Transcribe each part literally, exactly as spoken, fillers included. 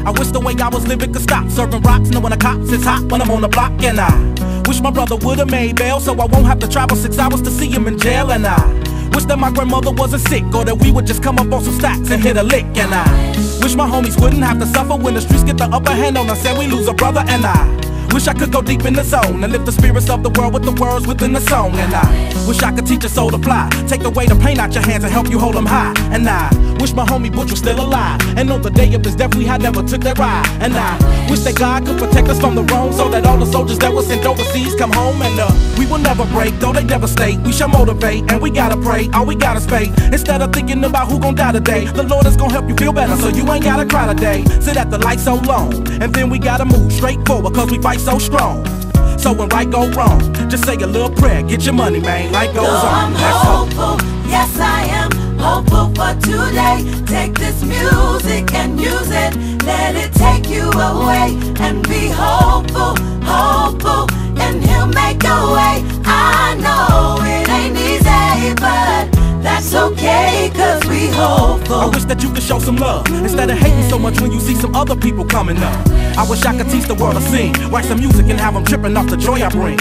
I wish the way I was living could stop. Serving rocks, knowing the cops is hot when I'm on the block. And I wish my brother would've made bail, so I won't have to travel six hours to see him in jail. And I wish that my grandmother wasn't sick, or that we would just come up on some stacks and hit a lick. And I wish my homies wouldn't have to suffer when the streets get the upper hand on us and we lose a brother. And I wish I could go deep in the zone and lift the spirits of the world with the words within the song. And I wish I could teach a soul to fly, take away the pain out your hands and help you hold them high. And I wish my homie Butch was still alive, and on the day of his death we had never took that ride. And I wish that God could protect us from the wrong, so that all the soldiers that were sent overseas come home. And uh, we will never break, though they devastate. We shall motivate, and we gotta pray, all we gotta spay. Instead of thinking about who gon' die today, the Lord is gon' help you feel better, so you ain't gotta cry today. Sit at the light so long, and then we gotta move straight forward, cause we fight so strong. So when right go wrong, just say a little prayer, get your money, man, life goes so on. I'm hopeful, yes I am hopeful for today. Take this music and use it, let it take you away. And be hopeful, hopeful, and he'll make a way. I know it ain't easy, but that's okay, cause we hopeful. I wish that you could show some love, instead of hating so much when you see some other people coming up. I wish I could teach the world to sing, write some music and have them tripping off the joy I bring.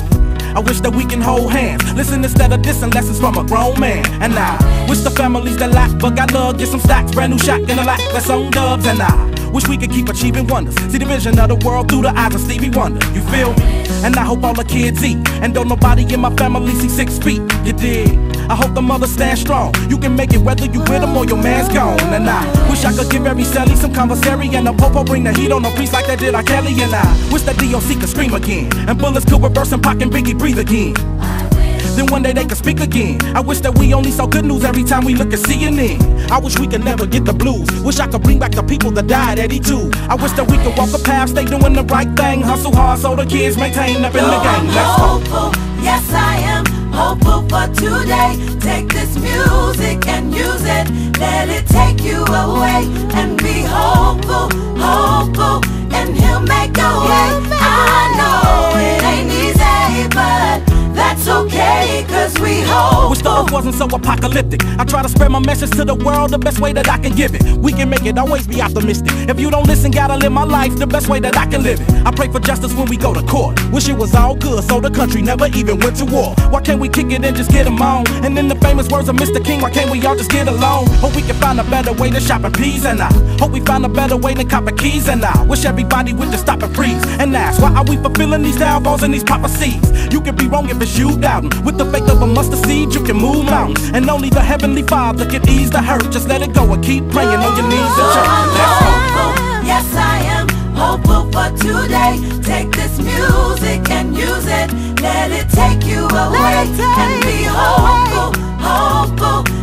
I wish that we can hold hands, listen instead of dissing, lessons from a grown man. And I wish the families that lack but got love get some stacks, brand new shot in a lack, that's on dubs. And I wish we could keep achieving wonders, see the vision of the world through the eyes of Stevie Wonder. You feel me? And I hope all the kids eat, and don't nobody in my family see six feet. You dig? I hope the mothers stand strong. You can make it whether you with them or your man's gone. And I wish I could give every celly some commissary, and a popo bring the heat on the priest like they did R. Kelly. And I wish that D O C could scream again, and bullets could reverse and Pac and Biggie breathe again. Then one day they could speak again. I wish that we only saw good news every time we look at C N N. I wish we could never get the blues. Wish I could bring back the people that died at eighty-two. I wish that we could walk a path, stay doing the right thing, hustle hard so the kids maintain up in the game. Let's go. Hopeful, yes I am hopeful for today. Take this music and use it, let it take you away. And be hopeful, hopeful, and he'll make a way. I know it ain't easy, but that's okay, cause we hope. Wish the earth wasn't so apocalyptic. I try to spread my message to the world the best way that I can give it. We can make it, always be optimistic. If you don't listen, gotta live my life the best way that I can live it. I pray for justice when we go to court. Wish it was all good so the country never even went to war. Why can't we kick it and just get them on? And in the famous words of Mister King, why can't we all just get along? Hope we can find a better way to shop in peas. And I hope we find a better way than copping keys. And I wish everybody would just stop and freeze and ask, why are we fulfilling these downfalls and these prophecies? You can be wrong if it's you doubting. With the faith of a mustard seed, you can move mountains, and only the Heavenly Father can ease the hurt. Just let it go and keep praying on your knees and church. Let's hopeful, yes I am hopeful for today. Take this music and use it, let it take you away. And be hopeful, hopeful,